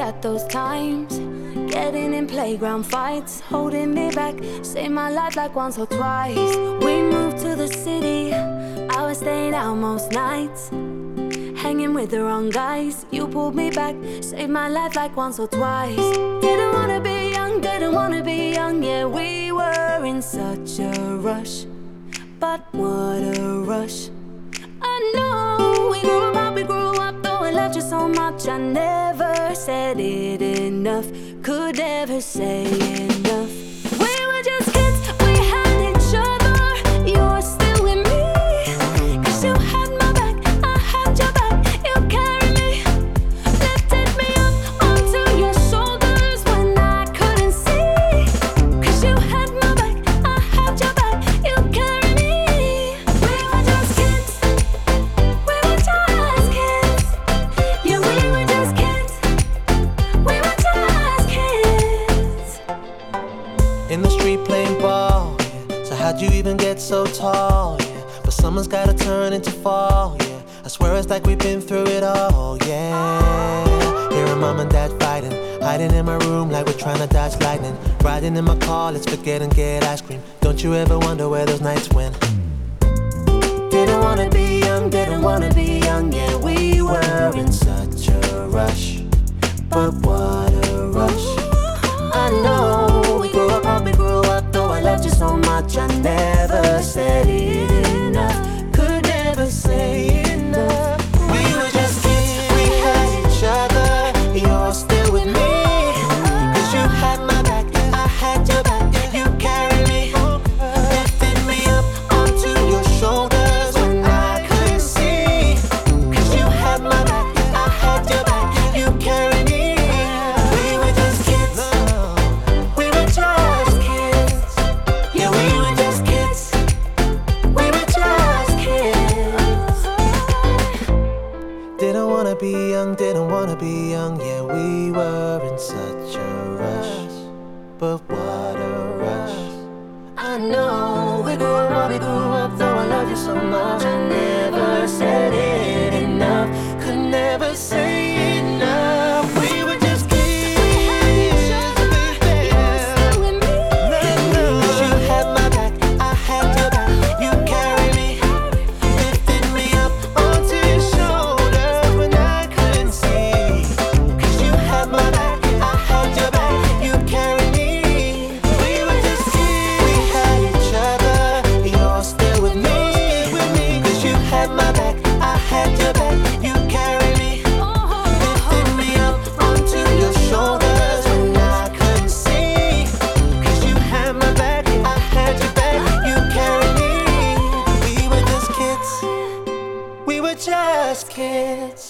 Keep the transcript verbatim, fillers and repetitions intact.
at those times. Getting in playground fights, holding me back, saved my life like once or twice. We moved to the city, I was staying out most nights, hanging with the wrong guys. You pulled me back, saved my life like once or twice. Didn't wanna be young, didn't wanna be young. Yeah, we were in such a rush, but what a rush. I know we grew up, we grew up, though I loved you so much. I never said it enough, could never say enough. We were just kids, we had each other. You were still with me, cause you had my back, I had your back. You carried me, lifted me up onto your shoulders when I couldn't see, cause you had my back, I had your back. You carried me. We were just kids, we were just kids. Yeah, we were just kids, we were just kids. In the street playing ball, yeah. So how'd you even get so tall, yeah? But someone's gotta turn into fall, yeah. I swear it's like we've been through it all, yeah. Hearing mom and dad fighting, hiding in my room like we're trying to dodge lightning. Riding in my car, let's forget and get ice cream. Don't you ever wonder where those nights went? Didn't wanna be young, didn't wanna be young. Yeah, we were in such a rush, but what a rush. I know we grew up, we grew up, though I loved you so much. I never said it enough, could never say enough. We were just kids, we had each other. You're still with me, cause you had my back, I had your back. You carried me, lifted me up onto your shoulders when I couldn't see, cause you had my back, I had your back. You carried me. We were just kids, we were just kids. Yeah, we were just kids, we were just kids. Didn't wanna be young, didn't wanna be young. Yeah, we were in such a rush, but what a rush. I know we grew up, we grew up, though I love you so much. I never said it enough, could never say enough. We were just kids, we had each other. You were still with me, cause you had my back, I had your back. You carried me, lifted me up onto your shoulders when I couldn't see, cause you had my back, I had your back. You carried me. We were just kids, we had each other. You're still with me, with me, cause you had my back, I had your back. You carried me, lifted me up onto your shoulders when I couldn't see, cause you had my back, I had your back. You carried me. We were just kids, we were just kids.